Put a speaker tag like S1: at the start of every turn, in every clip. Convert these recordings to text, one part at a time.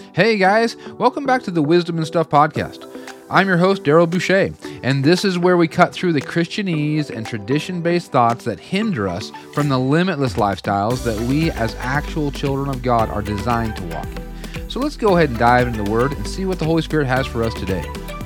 S1: Hey guys, welcome back to the Wisdom and Stuff podcast. I'm your host, Daryl Boucher, and this is where we cut through the Christianese and tradition-based thoughts that hinder us from the limitless lifestyles that we as actual children of God are designed to walk in. So let's go ahead and dive into the Word and see what the Holy Spirit has for us today.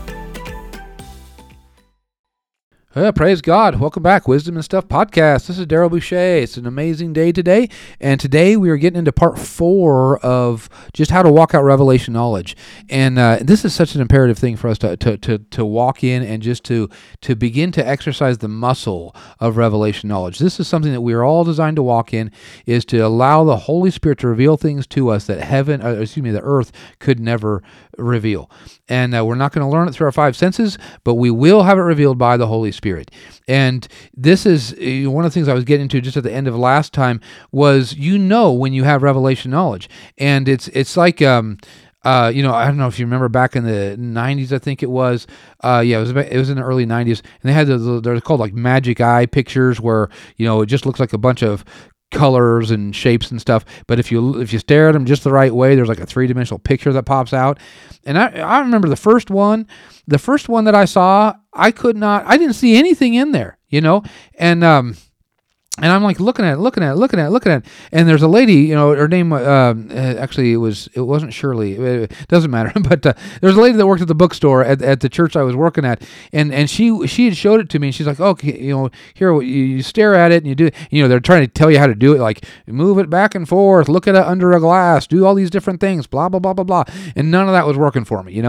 S1: Praise God. Welcome back, Wisdom and Stuff podcast. This is Daryl Boucher. It's an amazing day today, and today we are getting into part 4 of just how to walk out revelation knowledge. And this is such an imperative thing for us to walk in and just to begin to exercise the muscle of revelation knowledge. This is something that we are all designed to walk in, is to allow the Holy Spirit to reveal things to us that the earth could never reveal. And we're not going to learn it through our 5 senses, but we will have it revealed by the Holy Spirit. And this is one of the things I was getting to just at the end of last time was, when you have revelation knowledge. And it's like, I don't know if you remember back in the 90s, I think it was. It was in the early 90s. And they had they're called like magic eye pictures where, it just looks like a bunch of colors and shapes and stuff, but if you stare at them just the right way, there's like a 3-dimensional picture that pops out. And I remember the first one that I saw, I didn't see anything in there, and I'm like looking at it, and there's a lady, her name, actually it wasn't Shirley, it doesn't matter, but there's a lady that worked at the bookstore at the church I was working at, and she had showed it to me, and she's like, okay, here, you stare at it, and you do, they're trying to tell you how to do it, like move it back and forth, look at it under a glass, do all these different things, blah, blah, blah, blah, blah, and none of that was working for me,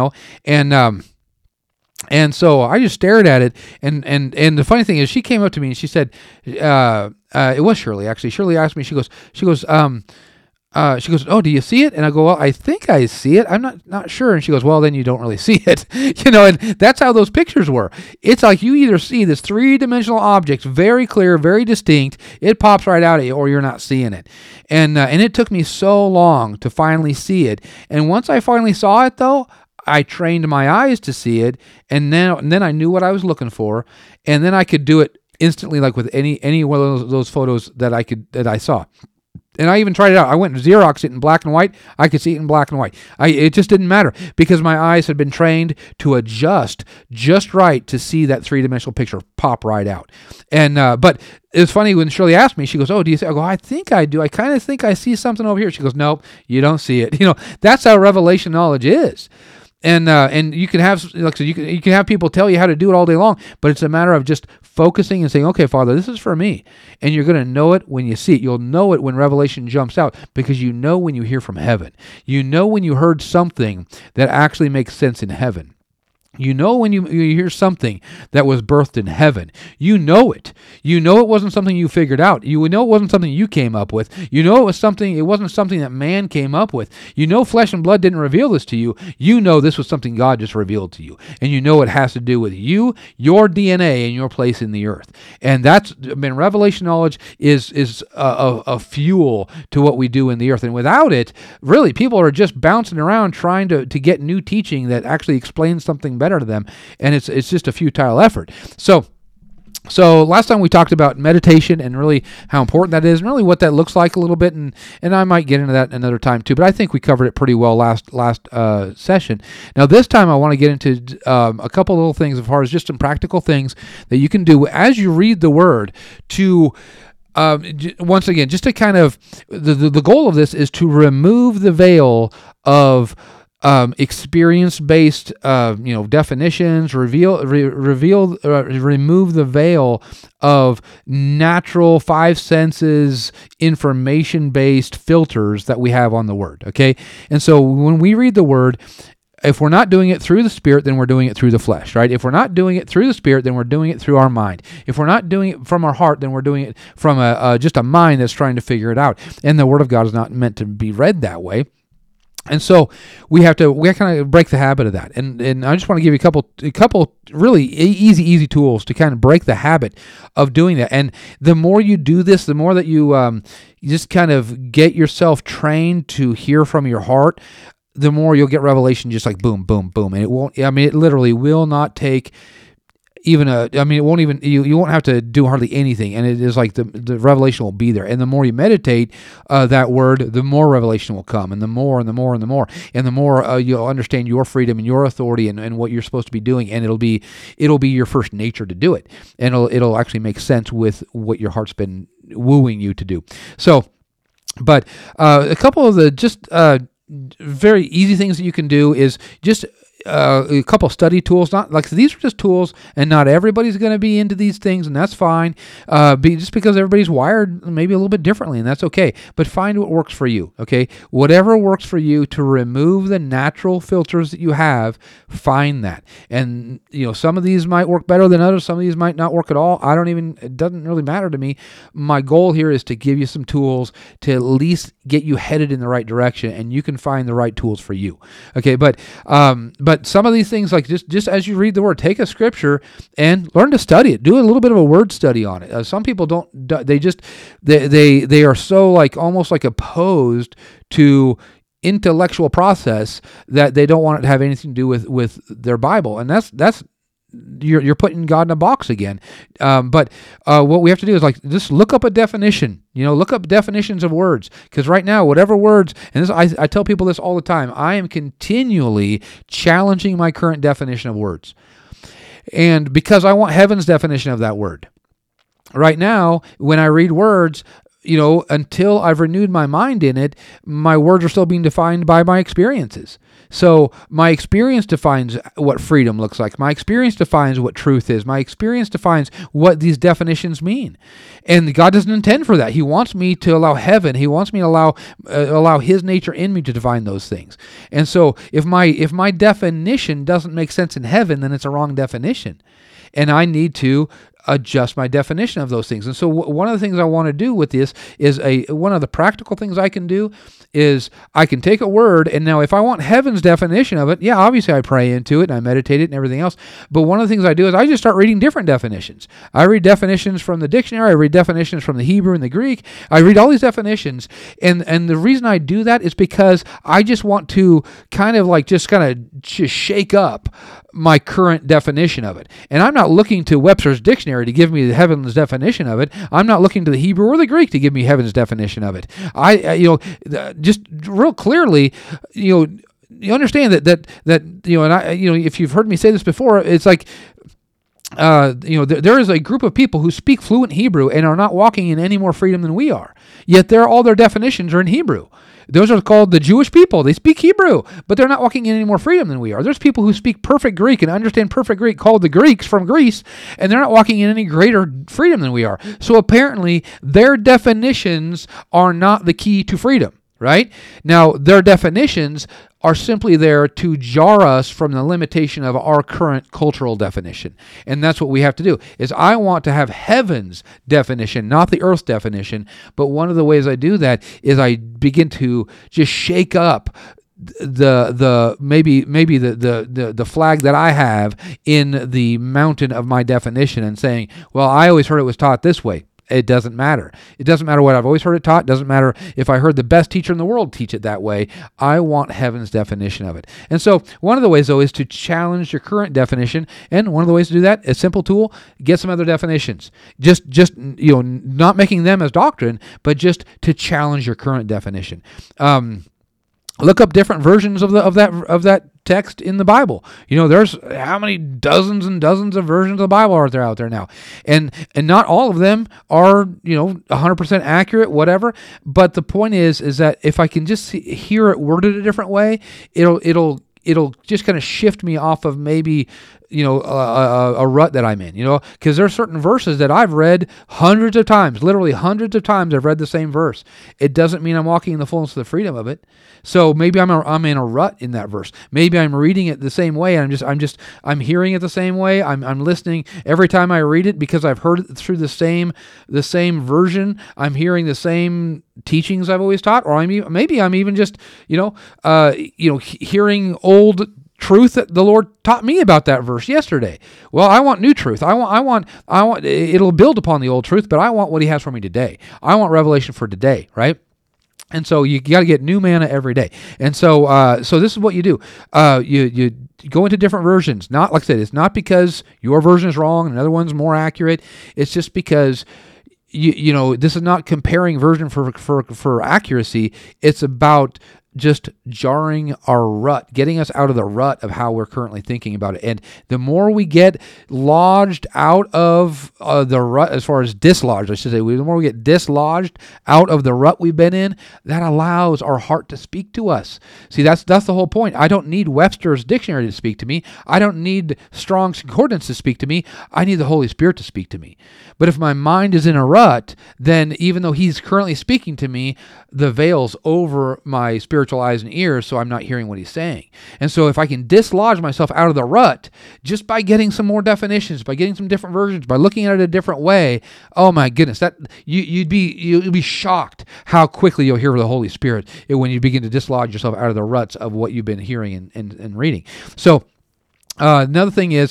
S1: And so I just stared at it, and the funny thing is, she came up to me and she said, it was Shirley, actually. Shirley asked me, she goes, oh, do you see it? And I go, well, I think I see it. I'm not sure. And she goes, well, then you don't really see it. And that's how those pictures were. It's like you either see this 3-dimensional object, very clear, very distinct, it pops right out at you, or you're not seeing it. And it took me so long to finally see it. And once I finally saw it, though, I trained my eyes to see it, and then I knew what I was looking for, and then I could do it instantly, like with any one of those photos that I saw. And I even tried it out. I went and Xeroxed it in black and white. I could see it in black and white. It just didn't matter because my eyes had been trained to adjust just right to see that 3-dimensional picture pop right out. And but it was funny when Shirley asked me. She goes, "Oh, do you see?" I go, "I think I do. I kind of think I see something over here." She goes, "Nope, you don't see it." That's how revelation knowledge is. And you can have, like, so you can have people tell you how to do it all day long, but it's a matter of just focusing and saying, okay, Father, this is for me. And you're going to know it when you see it. You'll know it when revelation jumps out, because when you hear from heaven. When you heard something that actually makes sense in heaven. When you hear something that was birthed in heaven. It wasn't something you figured out. It wasn't something you came up with. It wasn't something that man came up with. Flesh and blood didn't reveal this to you. This was something God just revealed to you. And it has to do with you, your DNA, and your place in the earth. And revelation knowledge is a fuel to what we do in the earth. And without it, really, people are just bouncing around trying to get new teaching that actually explains something better to them, and it's just a futile effort. So last time we talked about meditation and really how important that is, and really what that looks like a little bit, and I might get into that another time too, but I think we covered it pretty well last session. Now this time I want to get into a couple little things as far as just some practical things that you can do as you read the Word to once again, just to kind of, the goal of this is to remove the veil of experience-based, definitions, remove the veil of natural 5 senses, information-based filters that we have on the Word, okay? And so when we read the Word, if we're not doing it through the Spirit, then we're doing it through the flesh, right? If we're not doing it through the Spirit, then we're doing it through our mind. If we're not doing it from our heart, then we're doing it from just a mind that's trying to figure it out. And the Word of God is not meant to be read that way. And so we kind of break the habit of that. And I just want to give you a couple really easy tools to kind of break the habit of doing that. And the more you do this, the more that you just kind of get yourself trained to hear from your heart, the more you'll get revelation just like boom, boom, boom. And it literally will not take even it won't even, you won't have to do hardly anything, and it is like the revelation will be there. And the more you meditate that word, the more revelation will come, and the more and the more and the more, and the more you'll understand your freedom and your authority and what you're supposed to be doing, and it'll be your first nature to do it, and it'll actually make sense with what your heart's been wooing you to do. So, but a couple of the just very easy things that you can do is just a couple study tools. Not like these are just tools, and not everybody's going to be into these things, and that's fine. Just because everybody's wired maybe a little bit differently, and that's okay. But find what works for you. Okay, whatever works for you to remove the natural filters that you have, find that. And some of these might work better than others. Some of these might not work at all. It doesn't really matter to me. My goal here is to give you some tools to at least get you headed in the right direction, and you can find the right tools for you. Okay, but some of these things, like just as you read the word, take a scripture and learn to study it. Do a little bit of a word study on it. Some people don't. They are so like almost like opposed to intellectual process that they don't want it to have anything to do with their Bible, and that's. You're putting God in a box again. But what we have to do is like just look up a definition. Look up definitions of words, because right now, whatever words, and this I tell people this all the time, I am continually challenging my current definition of words, and because I want heaven's definition of that word. Right now, when I read words, until I've renewed my mind in it, my words are still being defined by my experiences. So my experience defines what freedom looks like. My experience defines what truth is. My experience defines what these definitions mean. And God doesn't intend for that. He wants me to allow heaven. He wants me to allow His nature in me to define those things. And so if my definition doesn't make sense in heaven, then it's a wrong definition. And I need to adjust my definition of those things. And so one of the things I want to do with this is one of the practical things I can do is I can take a word, and now if I want heaven's definition of it, yeah, obviously I pray into it and I meditate it and everything else. But one of the things I do is I just start reading different definitions. I read definitions from the dictionary. I read definitions from the Hebrew and the Greek. I read all these definitions. And the reason I do that is because I just want to kind of shake up my current definition of it. And I'm not looking to Webster's dictionary to give me the heaven's definition of it. I'm not looking to the Hebrew or the Greek to give me heaven's definition of it. Just real clearly, you understand that and I, if you've heard me say this before, it's like, there is a group of people who speak fluent Hebrew and are not walking in any more freedom than we are. Yet all their definitions are in Hebrew. Those are called the Jewish people. They speak Hebrew, but they're not walking in any more freedom than we are. There's people who speak perfect Greek and understand perfect Greek called the Greeks from Greece, and they're not walking in any greater freedom than we are. So apparently their definitions are not the key to freedom, right? Now, their definitions are simply there to jar us from the limitation of our current cultural definition. And that's what we have to do, is I want to have heaven's definition, not the earth's definition. But one of the ways I do that is I begin to just shake up maybe the flag that I have in the mountain of my definition and saying, well, I always heard it was taught this way. It doesn't matter. It doesn't matter what I've always heard it taught. It doesn't matter if I heard the best teacher in the world teach it that way. I want heaven's definition of it. And so one of the ways, though, is to challenge your current definition. And one of the ways to do that, a simple tool, get some other definitions. Just not making them as doctrine, but just to challenge your current definition. Look up different versions of that text in the Bible. There's how many dozens and dozens of versions of the Bible are there out there now, and not all of them are 100% accurate, whatever. But the point is that if I can just hear it worded a different way, it'll just kind of shift me off of maybe a rut that I'm in, because there are certain verses that I've read hundreds of times, literally hundreds of times I've read the same verse. It doesn't mean I'm walking in the fullness of the freedom of it. So maybe I'm in a rut in that verse. Maybe I'm reading it the same way, and I'm hearing it the same way. I'm listening every time I read it because I've heard it through the same version. I'm hearing the same teachings I've always taught, or maybe I'm even just hearing old truth that the Lord taught me about that verse yesterday. Well, I want new truth. I want it'll build upon the old truth, but I want what He has for me today. I want revelation for today, right? And so you got to get new manna every day. And so so this is what you do. You go into different versions. Not, like I said, it's not because your version is wrong and another one's more accurate. It's just because you know, this is not comparing version for accuracy. It's about just jarring our rut, getting us out of the rut of how we're currently thinking about it. And the more we get lodged out of the rut, as far as dislodged, I should say, the more we get dislodged out of the rut we've been in, that allows our heart to speak to us. See, that's the whole point. I don't need Webster's dictionary to speak to me. I don't need Strong's Concordance to speak to me. I need the Holy Spirit to speak to me. But if my mind is in a rut, then even though he's currently speaking to me, the veil's over my spiritual eyes and ears, so I'm not hearing what he's saying. And so if I can dislodge myself out of the rut just by getting some more definitions, by getting some different versions, by looking at it a different way, oh my goodness, that you'd be shocked how quickly you'll hear the Holy Spirit when you begin to dislodge yourself out of the ruts of what you've been hearing and reading. So another thing is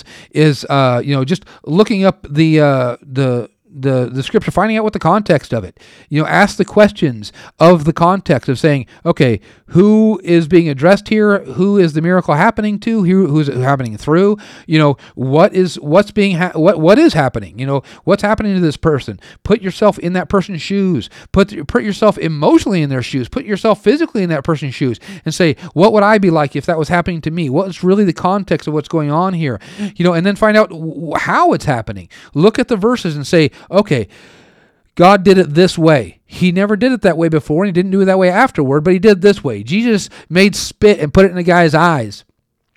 S1: just looking up the scripture, finding out what the context of it. Ask the questions of the context of saying, okay, who is being addressed here? Who is the miracle happening to? Who's it happening through? What is happening? What's happening to this person? Put yourself in that person's shoes. Put yourself emotionally in their shoes. Put yourself physically in that person's shoes and say, what would I be like if that was happening to me? What's really the context of what's going on here? And then find out how it's happening. Look at the verses and say, okay, God did it this way. He never did it that way before, and he didn't do it that way afterward, but he did it this way. Jesus made spit and put it in the guy's eyes.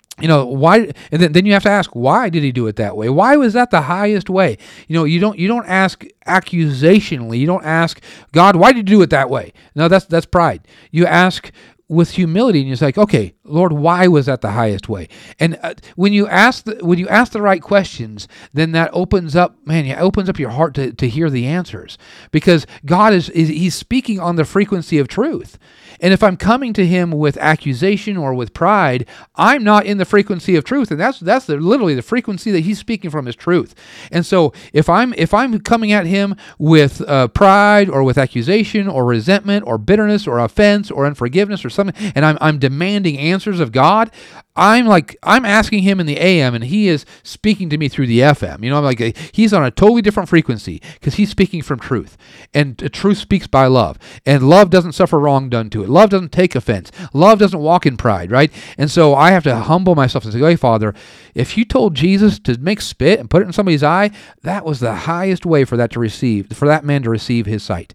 S1: Why? And then you have to ask, why did he do it that way? Why was that the highest way? You don't ask accusationally. You don't ask, God, why did you do it that way? No, that's pride. You ask with humility, and you're like, okay, Lord, why was that the highest way? And when you ask the right questions, then that opens up your heart to hear the answers, because God he's speaking on the frequency of truth. And if I'm coming to him with accusation or with pride, I'm not in the frequency of truth, and that's literally the frequency that he's speaking from is truth. And so if I'm coming at him with pride or with accusation or resentment or bitterness or offense or unforgiveness or something, and I'm demanding answers of God, I'm asking him in the AM, and he is speaking to me through the FM. I'm like, he's on a totally different frequency because he's speaking from truth, and truth speaks by love, and love doesn't suffer wrong done to it. Love doesn't take offense. Love doesn't walk in pride, right? And so I have to humble myself and say, hey, Father, if you told Jesus to make spit and put it in somebody's eye, that was the highest way for that man to receive his sight.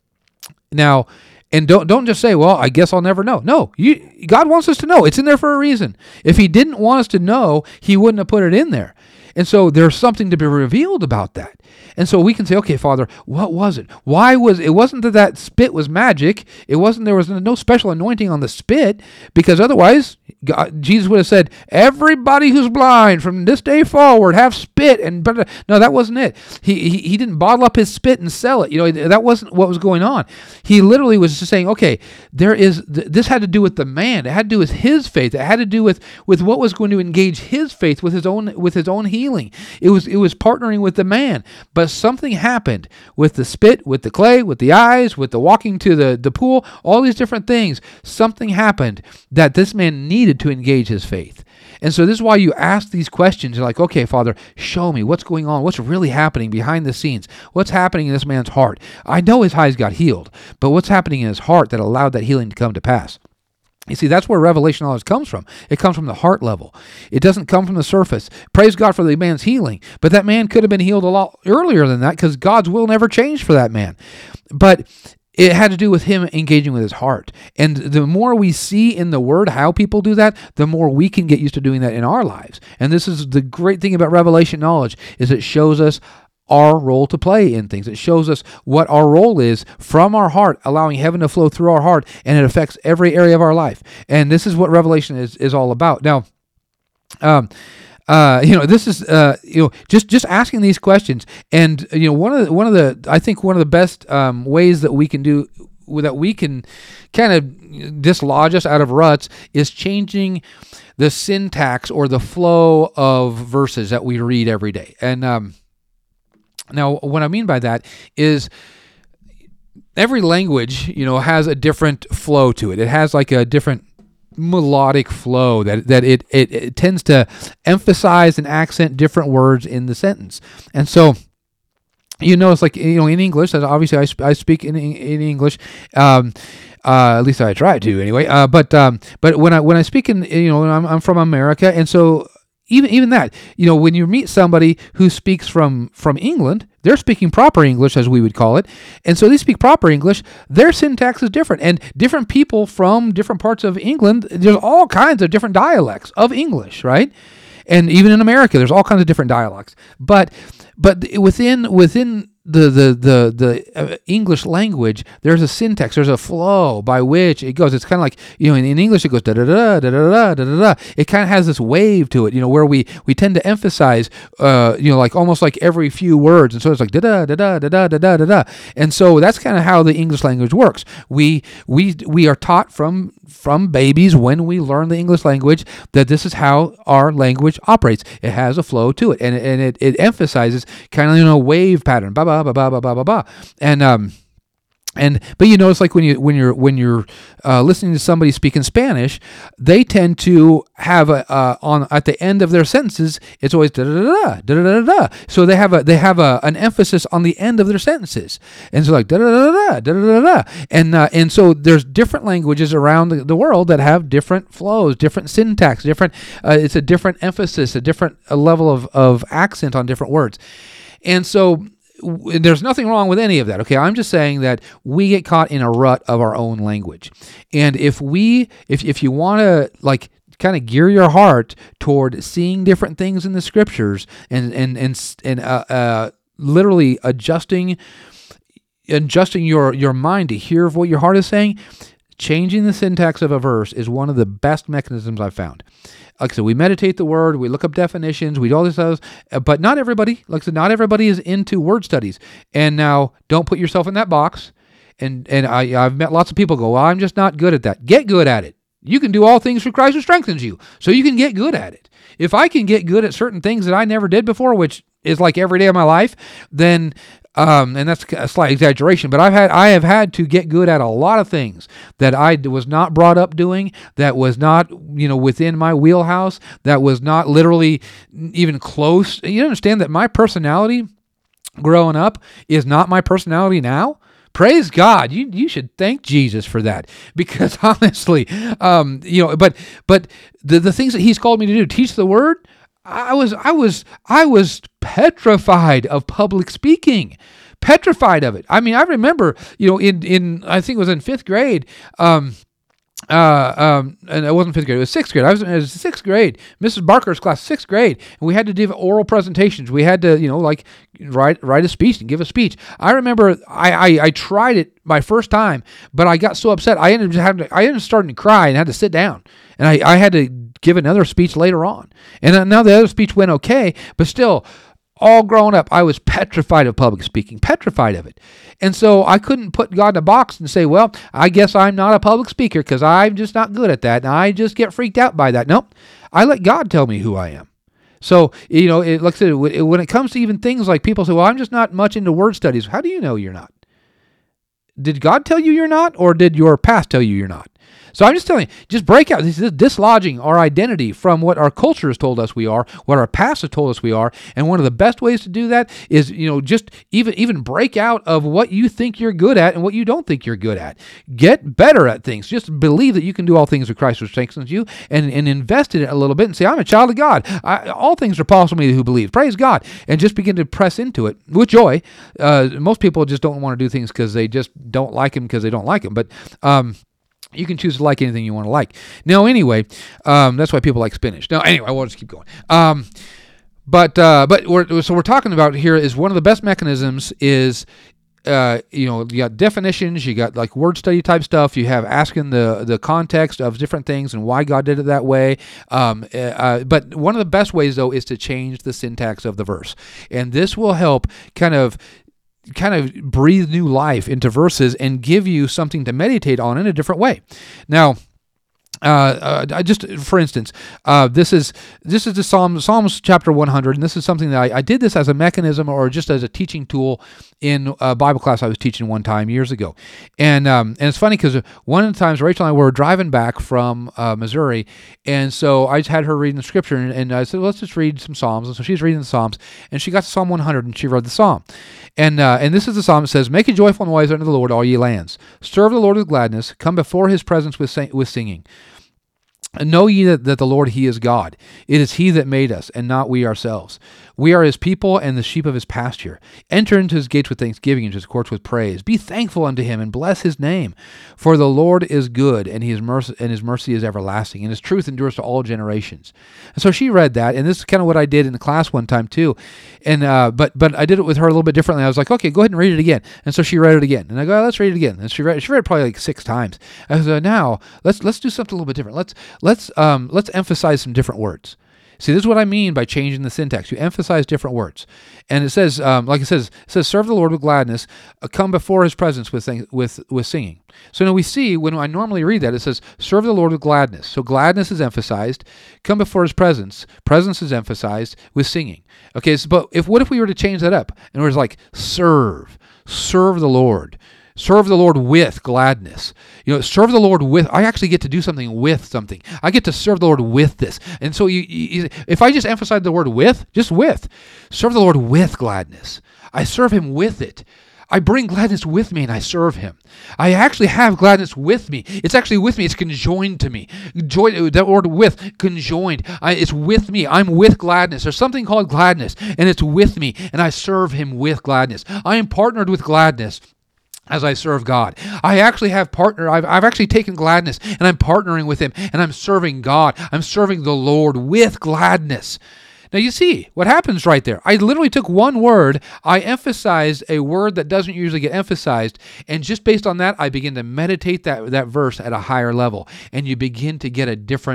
S1: Now, and don't just say, well, I guess I'll never know. No, God wants us to know. It's in there for a reason. If he didn't want us to know, he wouldn't have put it in there. And so there's something to be revealed about that. And so we can say, okay, Father, what was it? It wasn't that spit was magic. There was no special anointing on the spit, because otherwise Jesus would have said, everybody who's blind from this day forward have spit. No, that wasn't it. He didn't bottle up his spit and sell it. That wasn't what was going on. He literally was just saying, okay, this had to do with the man. It had to do with his faith. It had to do with what was going to engage his faith with his own healing. It was partnering with the man. But something happened with the spit, with the clay, with the eyes, with the walking to the pool, all these different things. Something happened that this man needed to engage his faith. And so this is why you ask these questions. You're like, okay, Father, show me what's going on. What's really happening behind the scenes? What's happening in this man's heart? I know his eyes got healed, but what's happening in his heart that allowed that healing to come to pass? You see, that's where revelation knowledge comes from. It comes from the heart level. It doesn't come from the surface. Praise God for the man's healing. But that man could have been healed a lot earlier than that, because God's will never changed for that man. But it had to do with him engaging with his heart. And the more we see in the Word how people do that, the more we can get used to doing that in our lives. And this is the great thing about revelation knowledge, is it shows us our role to play in things. It shows us what our role is from our heart, allowing heaven to flow through our heart, and it affects every area of our life. And this is what revelation is all about. Now, this is just asking these questions, and one of the best ways that we can do that, we can kind of dislodge us out of ruts, is changing the syntax or the flow of verses that we read every day. And now, what I mean by that is, every language, has a different flow to it. It has like a different melodic flow that it tends to emphasize and accent different words in the sentence. And so, it's like, in English, obviously I speak in English, at least I try to anyway. But when I speak in, I'm from America. And so even that, when you meet somebody who speaks from England, they're speaking proper English, as we would call it. And so they speak proper English. Their syntax is different. And different people from different parts of England, there's all kinds of different dialects of English, right? And even in America, there's all kinds of different dialects. But within the English language, there's a syntax, there's a flow by which it goes. It's kind of like, in English it goes da da da da da da da da. It kind of has this wave to it, where we tend to emphasize, like almost like every few words, and so it's like da da da da da da da da da. And so that's kind of how the English language works. We are taught from babies when we learn the English language that this is how our language operates. It has a flow to it, and it emphasizes kind of wave pattern, ba ba ba ba ba ba ba ba, but it's like when you're listening to somebody speak in Spanish, they tend to have at the end of their sentences, it's always da da da da da da da. So they have an emphasis on the end of their sentences, and so like da da da da da da da. And so there's different languages around the world that have different flows, different syntax, different. It's a different emphasis, a different level of accent on different words, and so. There's nothing wrong with any of that, okay? I'm just saying that we get caught in a rut of our own language. And if you want to, like, kind of gear your heart toward seeing different things in the scriptures and literally adjusting your mind to hear what your heart is saying, changing the syntax of a verse is one of the best mechanisms I've found. Like I said, we meditate the word, we look up definitions, we do all this stuff, but not everybody, not everybody is into word studies. And now, don't put yourself in that box. And I've met lots of people go, well, I'm just not good at that. Get good at it. You can do all things through Christ who strengthens you. So you can get good at it. If I can get good at certain things that I never did before, which is like every day of my life, then and that's a slight exaggeration, but I have had to get good at a lot of things that I was not brought up doing, that was not, within my wheelhouse, that was not literally even close. You understand that my personality growing up is not my personality now? Praise God. You should thank Jesus for that, because honestly, but the things that he's called me to do, teach the word, I was petrified of public speaking, petrified of it. I mean, I remember, in I think it was in fifth grade, and it wasn't fifth grade, it was sixth grade. I was in sixth grade, Mrs. Barker's class, sixth grade, and we had to do oral presentations. We had to, like write a speech and give a speech. I remember I tried it my first time, but I got so upset. I ended up starting to cry and had to sit down, and I had to give another speech later on. And now the other speech went okay, but still, all growing up, I was petrified of public speaking, petrified of it. And so I couldn't put God in a box and say, well, I guess I'm not a public speaker because I'm just not good at that, and I just get freaked out by that. Nope. I let God tell me who I am. So, like I said, when it comes to even things like people say, well, I'm just not much into word studies. How do you know you're not? Did God tell you you're not, or did your past tell you you're not? So I'm just telling you, just break out. This is dislodging our identity from what our culture has told us we are, what our past has told us we are. And one of the best ways to do that is, just even break out of what you think you're good at and what you don't think you're good at. Get better at things. Just believe that you can do all things with Christ who strengthens you, and invest in it a little bit and say, I'm a child of God. All things are possible to me who believe. Praise God. And just begin to press into it with joy. Most people just don't want to do things because they just don't like them because they don't like them. But, you can choose to like anything you want to like. Now, anyway, that's why people like spinach. Now, anyway, I will just keep going. But we're talking about here is one of the best mechanisms is, you got definitions, you got like word study type stuff, you have asking the context of different things and why God did it that way. But one of the best ways, though, is to change the syntax of the verse. And this will help kind of breathe new life into verses and give you something to meditate on in a different way. Now, Just for instance, this is the Psalms chapter 100, and this is something that I did this as a mechanism or just as a teaching tool in a Bible class I was teaching one time years ago, and it's funny because one of the times Rachel and I were driving back from Missouri, and so I just had her reading the scripture, and I said, let's just read some Psalms, and so she's reading the Psalms, and she got to Psalm 100, and she read the Psalm, and this is the Psalm that says, "Make a joyful noise unto the Lord, all ye lands. Serve the Lord with gladness. Come before his presence with singing. Know ye that the Lord, he is God. It is he that made us, and not we ourselves. We are his people and the sheep of his pasture. Enter into his gates with thanksgiving, into his courts with praise. Be thankful unto him, and bless his name. For the Lord is good, and his mercy is everlasting, and his truth endures to all generations." And so she read that, and this is kind of what I did in the class one time too. And but I did it with her a little bit differently. I was like, okay, go ahead and read it again. And so she read it again, and I go, let's read it again. And she read it probably like 6 times. I said, now let's do something a little bit different. Let's emphasize some different words. See, this is what I mean by changing the syntax. You emphasize different words. And it says, serve the Lord with gladness, come before his presence with singing. So now we see, when I normally read that, it says, serve the Lord with gladness. So gladness is emphasized, come before his presence is emphasized with singing. Okay, but what if we were to change that up? And it was like, serve the Lord. Serve the Lord with gladness. Serve the Lord with, I actually get to do something with something. I get to serve the Lord with this. And so if I just emphasize the word with, just with, serve the Lord with gladness. I serve him with it. I bring gladness with me and I serve him. I actually have gladness with me. It's actually with me. It's conjoined to me. Joy, that word with, conjoined. It's with me. I'm with gladness. There's something called gladness, and it's with me, and I serve him with gladness. I am partnered with gladness as I serve God. I actually have I've actually taken gladness and I'm partnering with him, and I'm serving God. I'm serving the Lord with gladness. Now you see what happens right there. I literally took one word, I emphasized a word that doesn't usually get emphasized, and just based on that, I begin to meditate that verse at a higher level, and you begin to get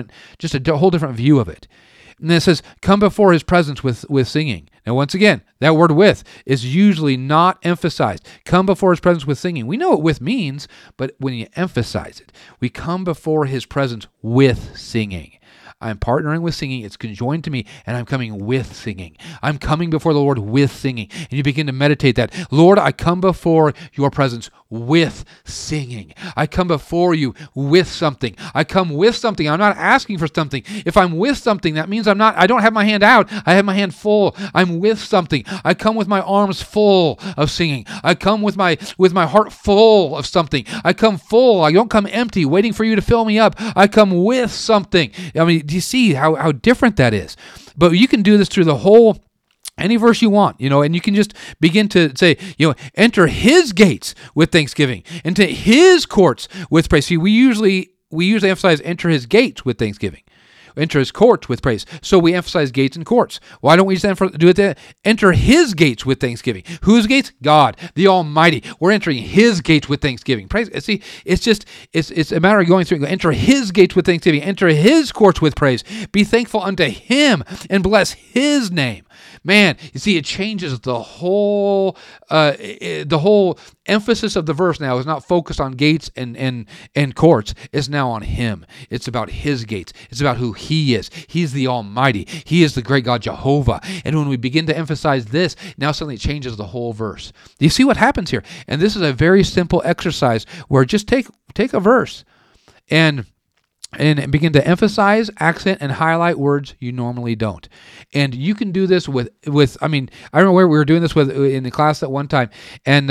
S1: a whole different view of it. And then it says, come before his presence with singing. Now, once again, that word with is usually not emphasized. Come before his presence with singing. We know what with means, but when you emphasize it, we come before his presence with singing. I'm partnering with singing. It's conjoined to me, and I'm coming with singing. I'm coming before the Lord with singing. And you begin to meditate that. Lord, I come before your presence with singing. I come before you with something. I come with something. I'm not asking for something. If I'm with something, that means I don't have my hand out. I have my hand full. I'm with something. I come with my arms full of singing. I come with my heart full of something. I come full. I don't come empty, waiting for you to fill me up. I come with something. I mean, do you see how different that is? But you can do this through the whole, any verse you want, and you can just begin to say, enter his gates with thanksgiving, into his courts with praise. See, we usually emphasize enter his gates with thanksgiving. Enter his courts with praise. So we emphasize gates and courts. Why don't we just do it there? Enter his gates with thanksgiving. Whose gates? God, the Almighty. We're entering his gates with thanksgiving. Praise. See, it's a matter of going through. Enter his gates with thanksgiving. Enter his courts with praise. Be thankful unto him and bless his name. Man, you see, it changes the whole emphasis of the verse. Now is not focused on gates and courts. It's now on him. It's about his gates. It's about who he is. He's the Almighty. He is the great God Jehovah. And when we begin to emphasize this, now suddenly it changes the whole verse. Do you see what happens here? And this is a very simple exercise where just take a verse and begin to emphasize, accent, and highlight words you normally don't. And you can do this with I remember where we were doing this in the class at one time, and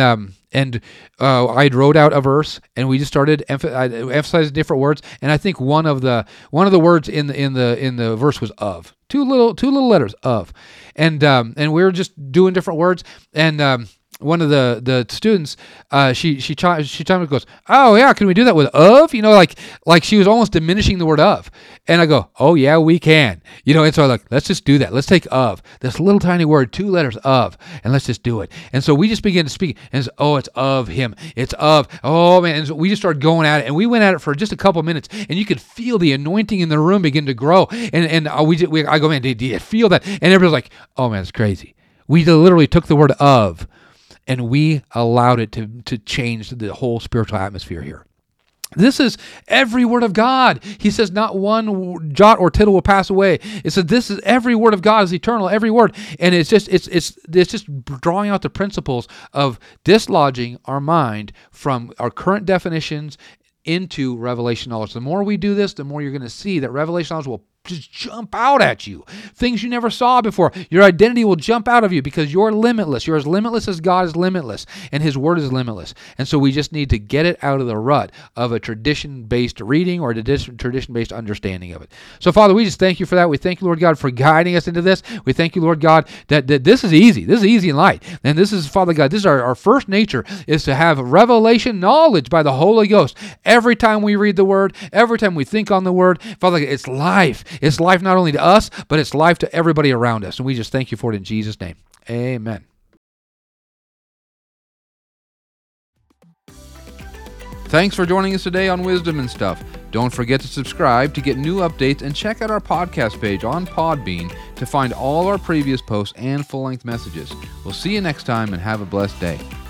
S1: I wrote out a verse, and we just started emphasizing different words. And I think one of the words in the verse was of. Two little letters, of, and we were just doing different words, and one of the students, she chimed and goes, "Oh yeah, can we do that with of?" Like she was almost diminishing the word of. And I go, "Oh yeah, we can." And so I'm like, let's just do that. Let's take of, this little tiny word, 2 letters, of, and let's just do it. And so we just began to speak, and it's of him. It's of, oh man. And so we just started going at it, and we went at it for just a couple minutes, and you could feel the anointing in the room begin to grow. And I go, man, did you feel that? And everybody's like, oh man, it's crazy. We literally took the word of, and we allowed it to change the whole spiritual atmosphere here. This is every word of God. He says not one jot or tittle will pass away. It says this is every word of God is eternal, every word. And it's just drawing out the principles of dislodging our mind from our current definitions into revelation knowledge. The more we do this, the more you're going to see that revelation knowledge will just jump out at you. Things you never saw before. Your identity will jump out of you because you're limitless. You're as limitless as God is limitless, and His Word is limitless. And so we just need to get it out of the rut of a tradition-based reading or a tradition-based understanding of it. So, Father, we just thank you for that. We thank you, Lord God, for guiding us into this. We thank you, Lord God, that this is easy. This is easy and light. And this is, Father God, this is our first nature, is to have revelation knowledge by the Holy Ghost. Every time we read the Word, every time we think on the Word, Father God, it's life. It's life not only to us, but it's life to everybody around us. And we just thank you for it in Jesus' name. Amen. Thanks for joining us today on Wisdom and Stuff. Don't forget to subscribe to get new updates and check out our podcast page on Podbean to find all our previous posts and full-length messages. We'll see you next time and have a blessed day.